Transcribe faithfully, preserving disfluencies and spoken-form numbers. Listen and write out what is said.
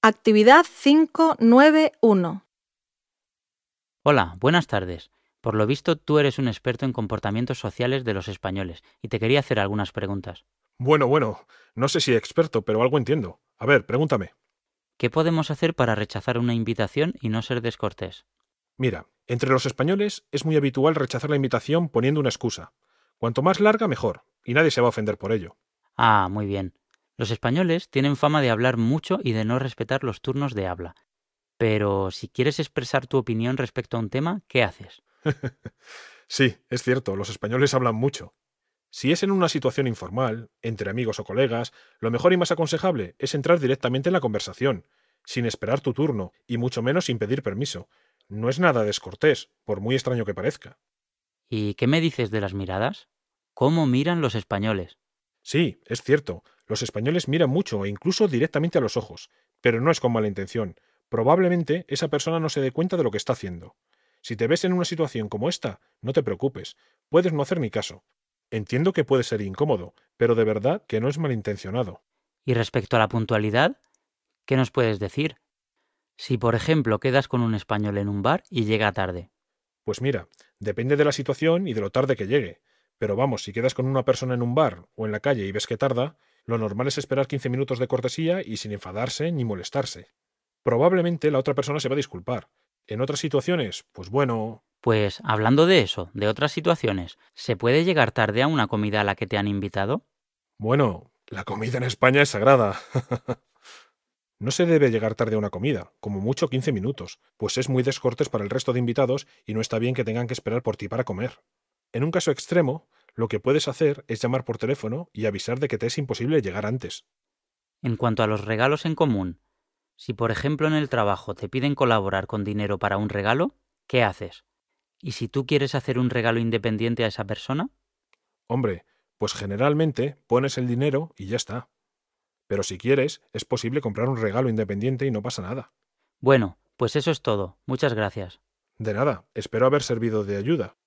Actividad cinco nueve uno. Hola, buenas tardes. Por lo visto, tú eres un experto en comportamientos sociales de los españoles y te quería hacer algunas preguntas. Bueno, bueno, no sé si experto, pero algo entiendo. A ver, pregúntame. ¿Qué podemos hacer para rechazar una invitación y no ser descortés? Mira, entre los españoles es muy habitual rechazar la invitación poniendo una excusa. Cuanto más larga, mejor, y nadie se va a ofender por ello. Ah, muy bien. Los españoles tienen fama de hablar mucho y de no respetar los turnos de habla. Pero si quieres expresar tu opinión respecto a un tema, ¿qué haces? Sí, es cierto, los españoles hablan mucho. Si es en una situación informal, entre amigos o colegas, lo mejor y más aconsejable es entrar directamente en la conversación, sin esperar tu turno, y mucho menos sin pedir permiso. No es nada descortés, por muy extraño que parezca. ¿Y qué me dices de las miradas? ¿Cómo miran los españoles? Sí, es cierto, los españoles miran mucho e incluso directamente a los ojos, pero no es con mala intención. Probablemente esa persona no se dé cuenta de lo que está haciendo. Si te ves en una situación como esta, no te preocupes, puedes no hacer ni caso. Entiendo que puede ser incómodo, pero de verdad que no es malintencionado. Y respecto a la puntualidad, ¿qué nos puedes decir? Si, por ejemplo, quedas con un español en un bar y llega tarde. Pues mira, depende de la situación y de lo tarde que llegue. Pero vamos, si quedas con una persona en un bar o en la calle y ves que tarda, lo normal es esperar quince minutos de cortesía y sin enfadarse ni molestarse. Probablemente la otra persona se va a disculpar. En otras situaciones, pues bueno. Pues, hablando de eso, de otras situaciones, ¿se puede llegar tarde a una comida a la que te han invitado? Bueno, la comida en España es sagrada. No se debe llegar tarde a una comida, como mucho quince minutos, pues es muy descortés para el resto de invitados y no está bien que tengan que esperar por ti para comer. En un caso extremo, lo que puedes hacer es llamar por teléfono y avisar de que te es imposible llegar antes. En cuanto a los regalos en común, si por ejemplo en el trabajo te piden colaborar con dinero para un regalo, ¿qué haces? ¿Y si tú quieres hacer un regalo independiente a esa persona? Hombre, pues generalmente pones el dinero y ya está. Pero si quieres, es posible comprar un regalo independiente y no pasa nada. Bueno, pues eso es todo. Muchas gracias. De nada, espero haber servido de ayuda.